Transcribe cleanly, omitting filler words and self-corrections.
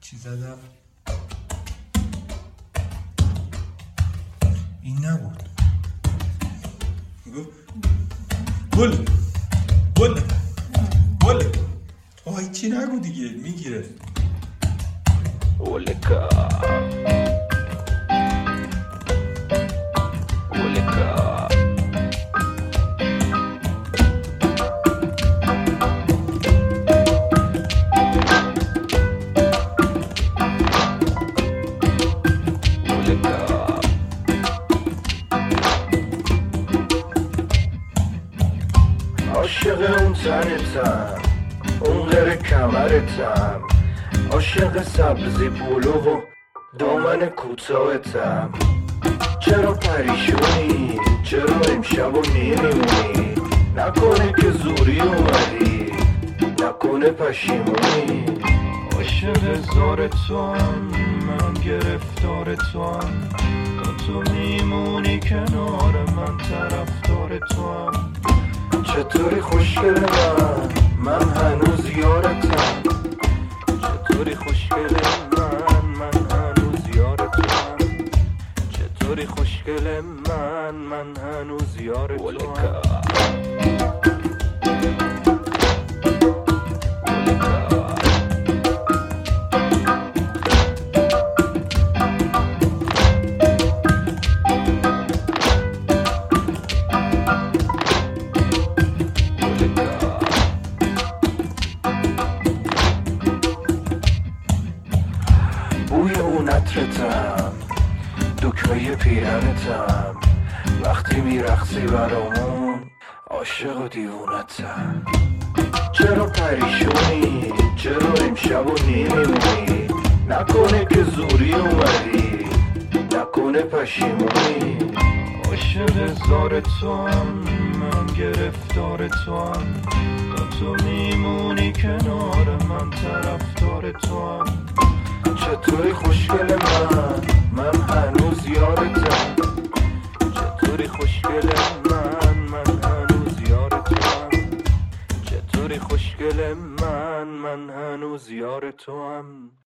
چی زدم؟ این نبود. گل گل گل. آی چی نگو دیگه میگیره. اولکا اولکا عاشق اون تنتم، اون غیر کمرتم، عاشق سبزی پولو و دامن کوتاهتم. چرا پریشونی؟ چرا امشب و نمیمونی؟ نکنه که زوری اومدی، نکنه پشیمونی. عاشق زار توام، من گرفتار توام، تو میمونی کنار من، طرفدار توام. چطوری خوشگل من هنوز یارتم، چطوری خوشگل من هنوز یارتم، چطوری خوشگل من هنوز یارتم. بوی اون عطرتم، دکمه پیرنتم، وقتی میرقصی برامون عاشق و دیوونتم. چرا پریشونی؟ چرا امشب و نمیمونی؟ نکنه که زوری اومدی، نکنه پشیمونی. عاشق زار توام، من گرفتار توام، تو میمونی کنار من، طرفدار توام. چطوری خوشگل من هنوز یارتم، چطوری خوشگل من هنوز یارتم، چطوری خوشگل من هنوز یارتم.